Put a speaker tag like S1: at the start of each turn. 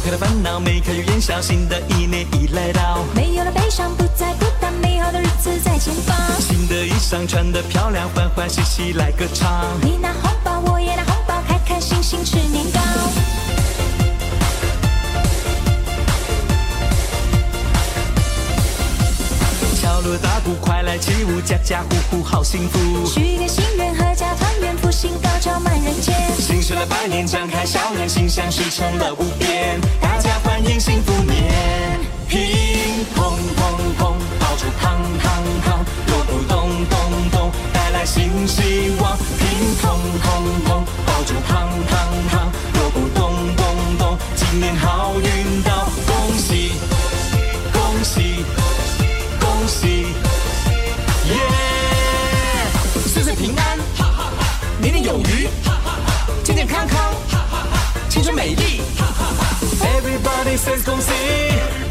S1: 开了烦恼，眉开眼笑，新的一年已来到，
S2: 没有了悲伤，不再孤单，美好的日子在前方。
S1: 新的衣裳穿得漂亮，欢欢喜喜来歌唱。
S2: 你拿红包，我也拿红包，开开心心吃年糕。
S1: 敲锣打鼓，快来起舞，家家户户好幸福。
S2: 许个心愿，阖家团圆，福星高照满人间。
S1: 新生的百年，张开笑脸，心想事成了无边。大家欢迎幸福年，乒砰砰砰，爆竹砰砰砰，锣鼓咚咚咚，带来新希望。乒砰砰砰，爆竹砰砰砰，锣鼓咚咚咚，今年好运到，恭喜恭喜恭喜，耶！岁岁平安，年年有余，健健康康，青春美丽。Everybody says 恭喜。